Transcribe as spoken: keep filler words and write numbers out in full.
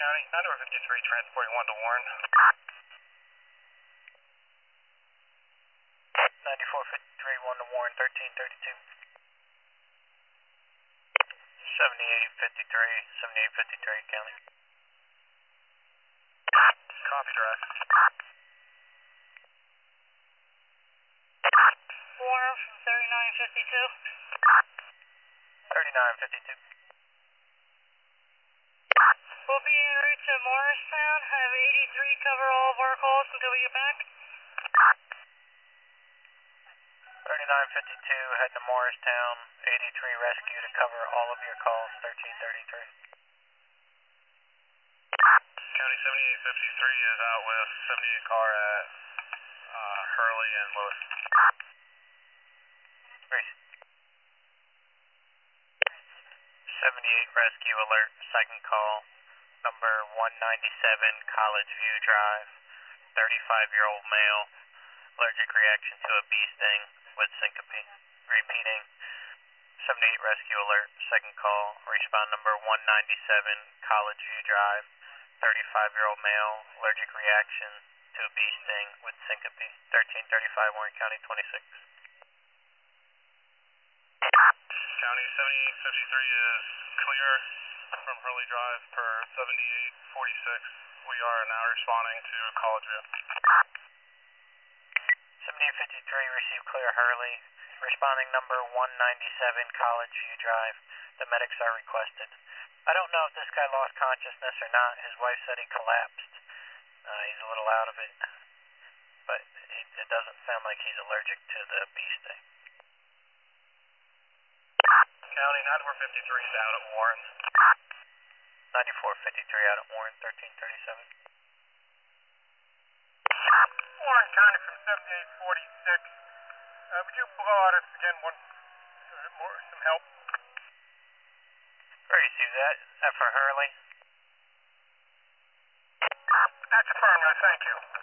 County, nine fifty-three, transporting one to Warren. ninety-four fifty-three, one to Warren, thirteen thirty-two. seventy-eight fifty-three, seventy-eight fifty-three, County. Copy, direct. Warren from thirty-nine fifty-two. thirty-nine fifty-two. We'll be en route to Morristown. Have eighty-three cover all of our calls until we get back. thirty-nine fifty-two, heading to Morristown. eighty-three rescue to cover all of your calls, thirteen thirty-three. County seventy-eight fifty-three is out with seventy-eight car at uh, Hurley and Lewis. Great. seventy-eight rescue alert, second call. Number one ninety-seven, College View Drive. thirty-five-year-old male. Allergic reaction to a bee sting with syncope. Repeating. seventy-eight rescue alert, second call. Respond number one ninety-seven, College View Drive. thirty-five-year-old male. Allergic reaction to a bee sting with syncope. thirteen thirty-five, Warren County, twenty-six. County seventy-eight fifty-three is clear from Hurley Drive per seventy-eight forty-six. We are now responding to College View. seventy-eight fifty-three, receive clear Hurley. Responding number one ninety-seven, College View Drive. The medics are requested. I don't know if this guy lost consciousness or not. His wife said he collapsed. Uh, he's a little out of it. But it, it doesn't sound like he's allergic to the bee sting. County ninety-four fifty-three is out at Warren. ninety-four fifty-three out at Warren, thirteen thirty-seven. Warren County from seventy-eight forty-six. Uh, would you blow out us again one, uh, more, some help? Receive that. That for Hurley. That's affirmative, thank you.